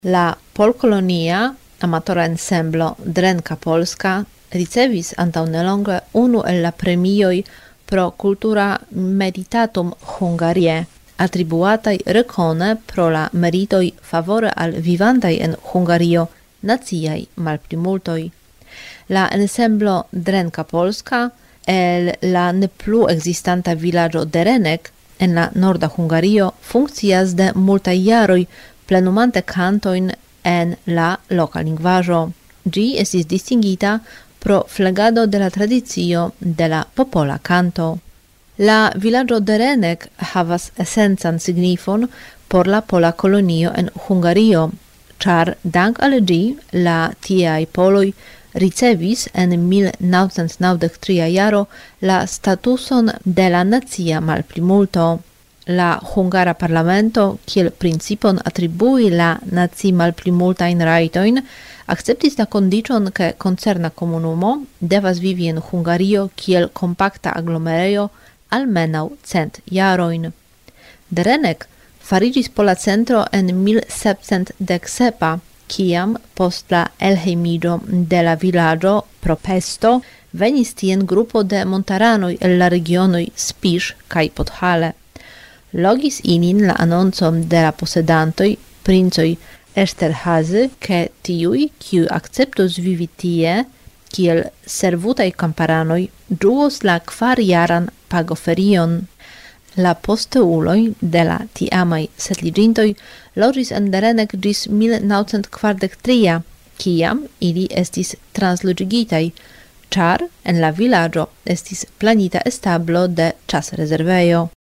La polkolonia amatora ensemblo Drenka Polska ricevis antaŭnelonge unu el la premioj pro kultura meritatum Hungarie, attribuataj rekone pro la meritoj favore al vivantaj en Hungario naciaj malplimultoj. La ensemblo Drenka Polska el la ne plu ekzistanta vilaĝo Derenek en la norda Hungario funkcias de multaj jaroj plenumante cantoin en la loka lingvaĵo. Ĝi estis distingita pro flegado de la tradicio de la popola canto. La vilaĝo Derenek havas esencan signifon por la pola kolonio en Hungario, ĉar dank al ĝi la tieaj poloj ricevis en 1993 jaro la statuson de la nacia malplimulto. La hungara parlamento, kiel principon attribui la naci malplimultajn rajtojn, akceptis la kondiĉon, ke koncerna komunumo devas vivi en Hungario kiel kompakta aglomereo almenaŭ 100 jarojn. Derenek fariĝis pola centro en 1717, kiam post la elhejmiĝo de la vilaĝo pro pesto venis tien grupo de montaranoj el la regionoj Spiš kaj Podhale. Logis ilin la anonco de la posedantoj, princoj Esterhazy, ke tiuj, kiuj akceptos vivi tie, kiel servutaj kamparanoj, ĝuos la 4-jaran pagoferion. La posteuloj de la tiamaj setliĝintoj loĝis en Derenek ĝis 1943, kiam ili estis transloĝigitaj, ĉar en la vilaĝo estis planita establo de ĉasrezervejo.